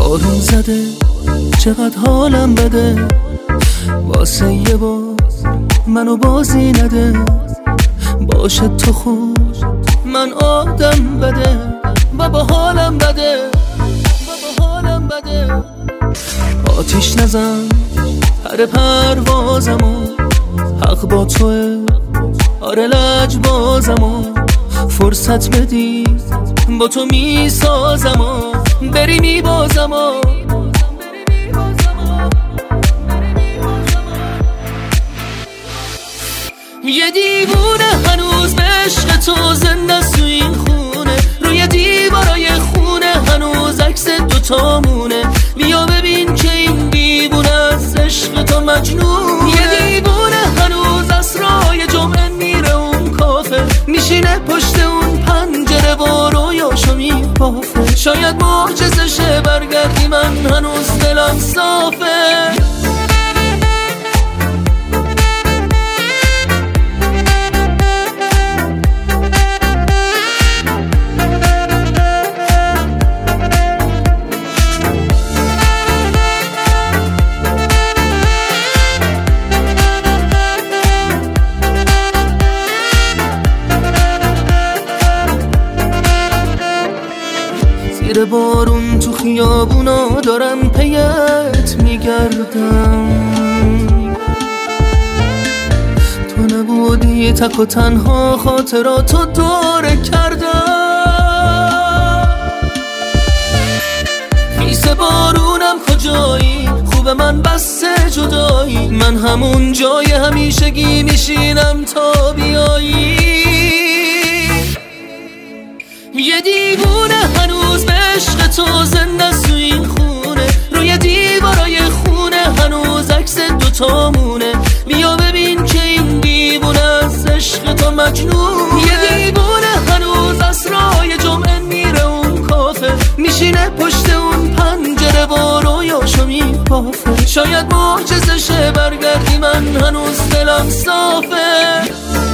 بارون زده چقدر حالم بده، واسه یه بار منو بازی نده. باشه تو خوب من آدم بده، بابا حالم بده، بابا حالم بده. آتیش نزن پر پروازمو، حق با توه آره لجبازمو. فرصت بدی با تو میسازمو، بری میبازمو. یه دیوونه هنوز به عشق تو زنده تو این خونه، روی دیوارای خونه هنوز عکس دوتامونه. بیا ببین که این دیوونه از عشق تو مجنون. یه دیوونه هنوز اسرای جمعه میره اون کافه، میشینه پشت اون پنجره و رویاشو میبافه. شاید معجزه شه برگردی، من هنوز دلم صافه. زیر بارون تو خیابونا دارم پیت میگردم، تو نبودی تک و تنها خاطراتو دوره کردم. خیس بارونم کجایی، خوب من بسته جدایی، من همون جای همیشگی میشینم تا بیایی. یه دیوونه هنوز به عشق تو زنده تو این خونه، روی دیوارای خونه هنوز عکس دوتامونه. بیا ببین که این دیوونه از عشق تو مجنون. یه دیوونه هنوز اسرای جمعه میره اون کافه، میشینه پشت اون پنجره و رویاشو میبافه. شاید معجزه شه برگردی، من هنوز دلم صافه.